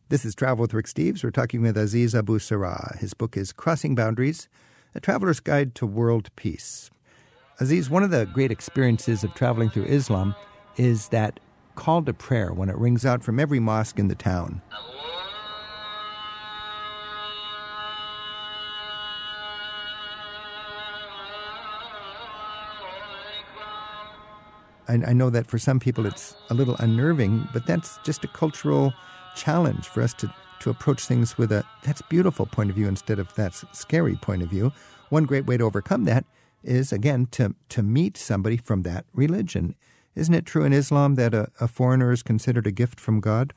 This is Travel with Rick Steves. We're talking with Aziz Abu Sarah. His book is Crossing Boundaries, A Traveler's Guide to World Peace. Aziz, one of the great experiences of traveling through Islam is that call to prayer when it rings out from every mosque in the town. I know that for some people it's a little unnerving, but that's just a cultural challenge for us to approach things with a that's beautiful point of view instead of that's scary point of view. One great way to overcome that is, again, to meet somebody from that religion. Isn't it true in Islam that a foreigner is considered a gift from God?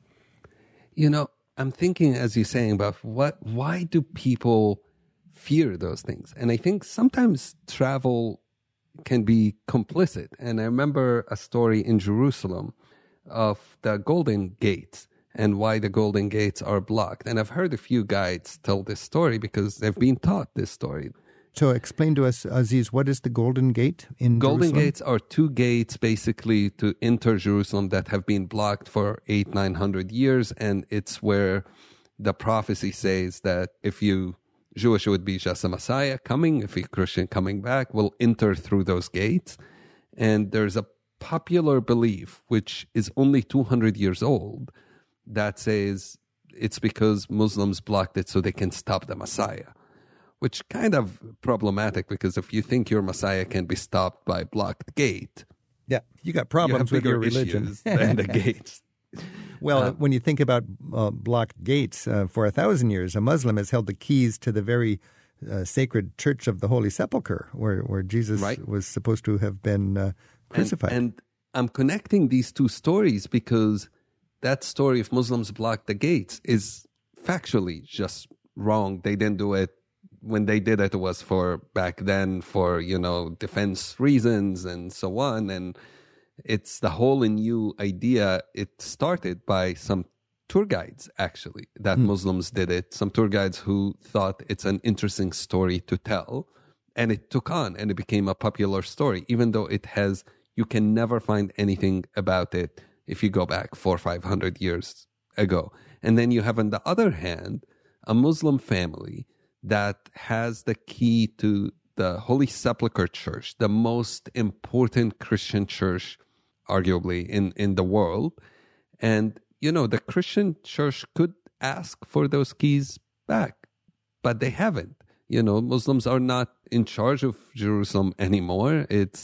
You know, I'm thinking, as you're saying, about why do people fear those things? And I think sometimes travel can be complicit. And I remember a story in Jerusalem of the Golden Gates and why the Golden Gates are blocked. And I've heard a few guides tell this story because they've been taught this story. So explain to us, Aziz, what is the Golden Gate in Golden Jerusalem? Gates are two gates basically to enter Jerusalem that have been blocked for 800-900 years. And it's where the prophecy says that if you Jewish, it would be just a Messiah coming. If you're Christian coming back, will enter through those gates. And there's a popular belief, which is only 200 years old, that says it's because Muslims blocked it so they can stop the Messiah, which kind of problematic because if you think your Messiah can be stopped by a blocked gate, yeah, you got problems with your religion than the gates. Well, when you think about blocked gates, for 1,000 years, a Muslim has held the keys to the very sacred Church of the Holy Sepulchre, where Jesus was supposed to have been crucified. And I'm connecting these two stories because that story of Muslims blocked the gates is factually just wrong. They didn't do it. When they did it, it was for back then for, defense reasons and so on. And it's the whole new idea. It started by some tour guides, actually, that Muslims did it. Some tour guides who thought it's an interesting story to tell. And it took on and it became a popular story, even though you can never find anything about it if you go back 400 or 500 years ago. And then you have, on the other hand, a Muslim family that has the key to the Holy Sepulchre Church, the most important Christian church arguably in the world. And, the Christian church could ask for those keys back, but they haven't. Muslims are not in charge of Jerusalem anymore.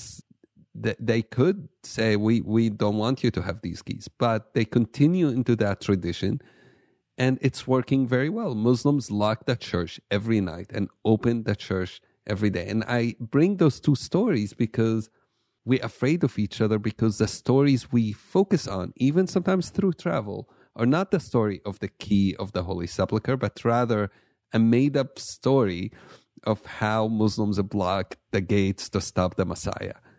They could say, we don't want you to have these keys, but they continue into that tradition and it's working very well. Muslims lock the church every night and open the church every day. And I bring those two stories because we're afraid of each other because the stories we focus on, even sometimes through travel, are not the story of the key of the Holy Sepulchre, but rather a made-up story of how Muslims block the gates to stop the Messiah.